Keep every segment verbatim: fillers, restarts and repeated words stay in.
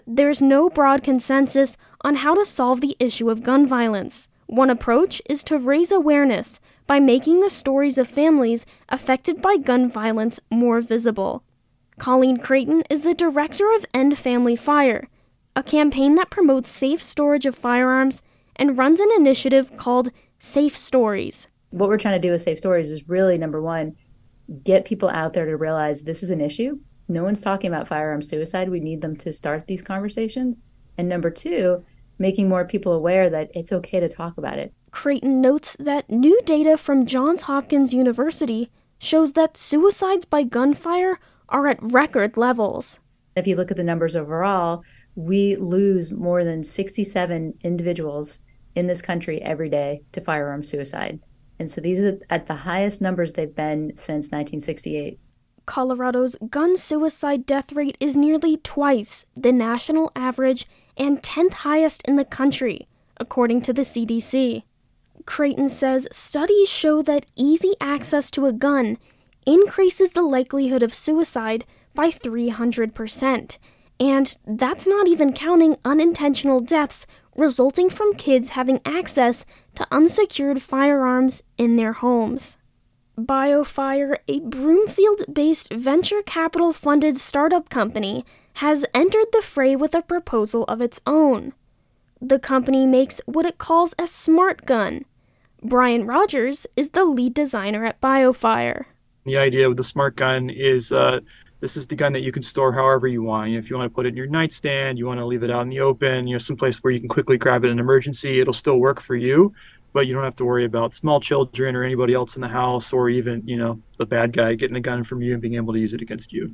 There's no broad consensus on how to solve the issue of gun violence. One approach is to raise awareness by making the stories of families affected by gun violence more visible. Colleen Creighton is the director of End Family Fire, a campaign that promotes safe storage of firearms and runs an initiative called Safe Stories. What we're trying to do with Safe Stories is really, number one, get people out there to realize this is an issue. No one's talking about firearm suicide. We need them to start these conversations. And number two, making more people aware that it's okay to talk about it. Creighton notes that new data from Johns Hopkins University shows that suicides by gunfire are at record levels. If you look at the numbers overall, we lose more than sixty-seven individuals in this country every day to firearm suicide. And so these are at the highest numbers they've been since nineteen sixty-eight. Colorado's gun suicide death rate is nearly twice the national average and tenth highest in the country, according to the C D C. Creighton says studies show that easy access to a gun increases the likelihood of suicide by three hundred percent. And that's not even counting unintentional deaths resulting from kids having access to unsecured firearms in their homes. BioFire, a Broomfield-based venture capital-funded startup company, has entered the fray with a proposal of its own. The company makes what it calls a smart gun. Brian Rogers is the lead designer at BioFire. The idea with the smart gun is uh, this is the gun that you can store however you want. You know, if you want to put it in your nightstand, you want to leave it out in the open, you know, someplace where you can quickly grab it in an emergency, it'll still work for you, but you don't have to worry about small children or anybody else in the house or even, you know, the bad guy getting a gun from you and being able to use it against you.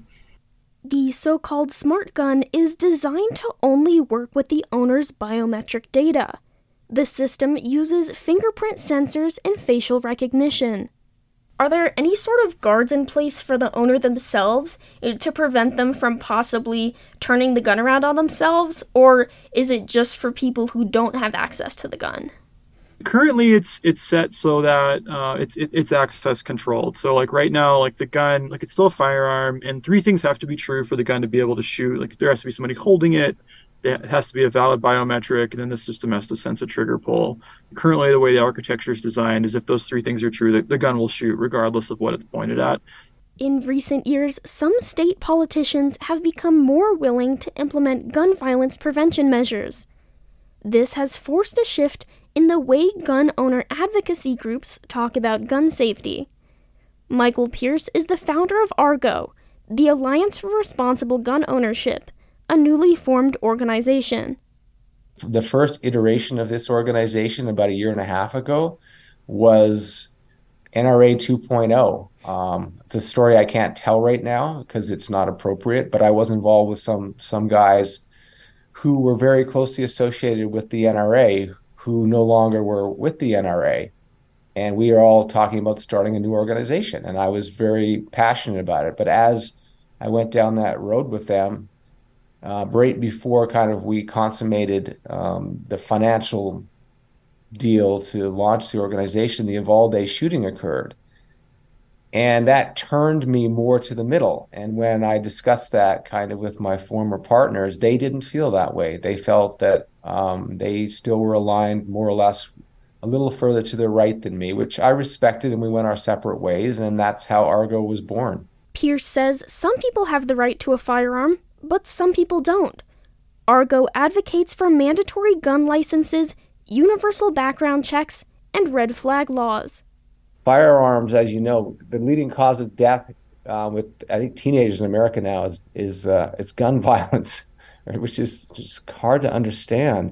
The so-called smart gun is designed to only work with the owner's biometric data. The system uses fingerprint sensors and facial recognition. Are there any sort of guards in place for the owner themselves to prevent them from possibly turning the gun around on themselves, or is it just for people who don't have access to the gun? Currently, it's it's set so that uh, it's it, it's access controlled. So, like right now, like the gun, like it's still a firearm, and three things have to be true for the gun to be able to shoot. Like there has to be somebody holding it. It has to be a valid biometric, and then the system has to sense a trigger pull. Currently, the way the architecture is designed is if those three things are true, the, the gun will shoot regardless of what it's pointed at. In recent years, some state politicians have become more willing to implement gun violence prevention measures. This has forced a shift in the way gun owner advocacy groups talk about gun safety. Michael Pierce is the founder of Argo, the Alliance for Responsible Gun Ownership, a newly formed organization. The first iteration of this organization about a year and a half ago was N R A two point oh. Um, it's a story I can't tell right now because it's not appropriate, but I was involved with some some guys who were very closely associated with the N R A who no longer were with the N R A. And we are all talking about starting a new organization. And I was very passionate about it. But as I went down that road with them, Uh, right before kind of we consummated um, the financial deal to launch the organization, the Uvalde shooting occurred. And that turned me more to the middle. And when I discussed that kind of with my former partners, they didn't feel that way. They felt that um, they still were aligned more or less a little further to the right than me, which I respected, and we went our separate ways. And that's how Argo was born. Pierce says some people have the right to a firearm, but some people don't. Argo advocates for mandatory gun licenses, universal background checks, and red flag laws. Firearms, as you know, the leading cause of death uh, with, I think, teenagers in America now is is uh, it's gun violence, which is just hard to understand.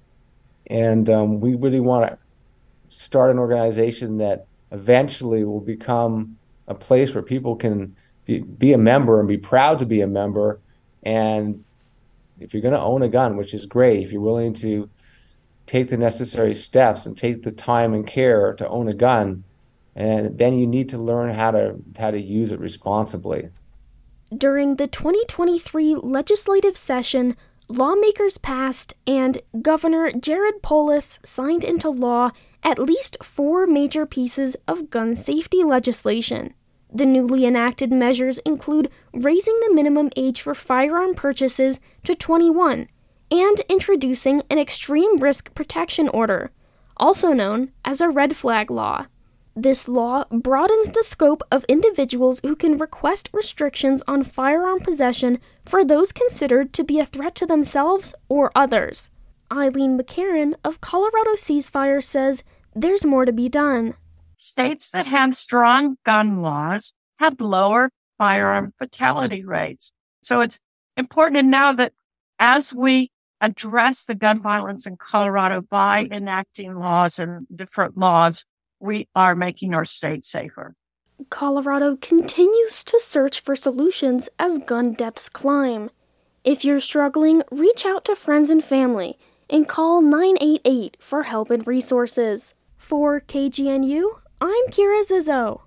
And um, we really want to start an organization that eventually will become a place where people can be, be a member and be proud to be a member. And if you're going to own a gun, which is great, if you're willing to take the necessary steps and take the time and care to own a gun, and then you need to learn how to how to use it responsibly. During the twenty twenty-three legislative session, lawmakers passed and Governor Jared Polis signed into law at least four major pieces of gun safety legislation. The newly enacted measures include raising the minimum age for firearm purchases to twenty-one and introducing an extreme risk protection order, also known as a red flag law. This law broadens the scope of individuals who can request restrictions on firearm possession for those considered to be a threat to themselves or others. Eileen McCarron of Colorado Ceasefire says there's more to be done. States that have strong gun laws have lower firearm fatality rates. So it's important to know that as we address the gun violence in Colorado by enacting laws and different laws, we are making our state safer. Colorado continues to search for solutions as gun deaths climb. If you're struggling, reach out to friends and family and call nine eight eight for help and resources. For K G N U, I'm Kira Zizzo.